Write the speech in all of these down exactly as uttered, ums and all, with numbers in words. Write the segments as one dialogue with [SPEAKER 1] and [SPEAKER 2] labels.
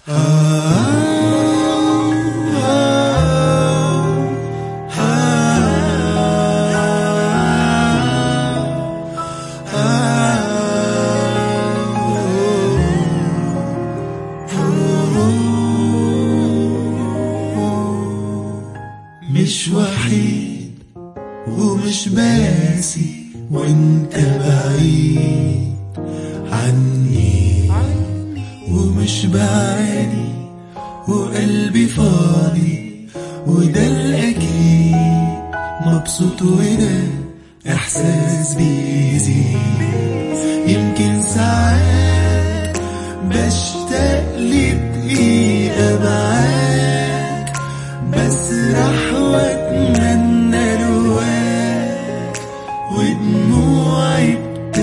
[SPEAKER 1] مش وحيد ومش باسي وانت بعيد عني، ومش بعاني وقلبي فاضي، وده الأكيد مبسوط، وده إحساس بيزيد. يمكن ساعات بشتاق لدقيقة معاك، بسرح واتمنى لواك، ودموعي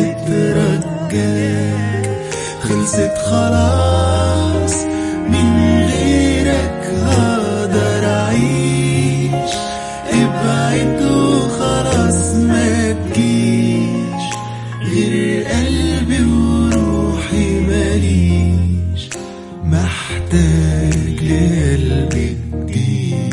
[SPEAKER 1] بتترجاك. خلصت خلاص من غيرك هقدر أعيش، ابعد وخلاص ما تجيش، غير قلبي وروحي ماليش، محتاج لقلبي جديد.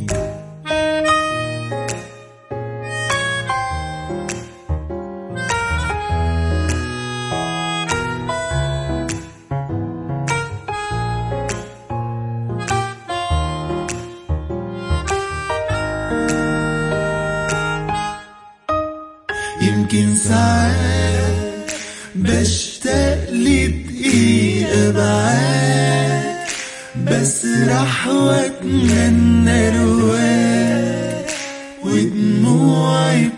[SPEAKER 1] يمكن ساعات بشتاق لدقيقة معاك، بسرح واتمنى لواك، ودموعي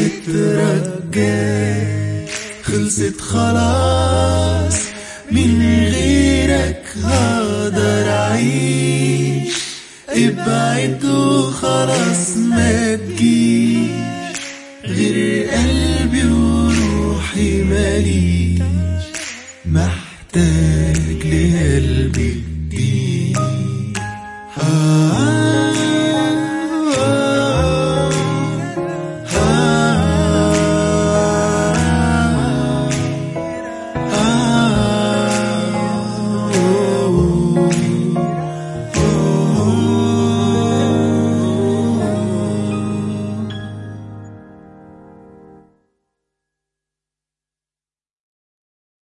[SPEAKER 1] بتترجاك. خلصت خلاص من غيرك هقدر أعيش، ابعد وخلاص ما تجيش، غير قلبي وروحي ماليش.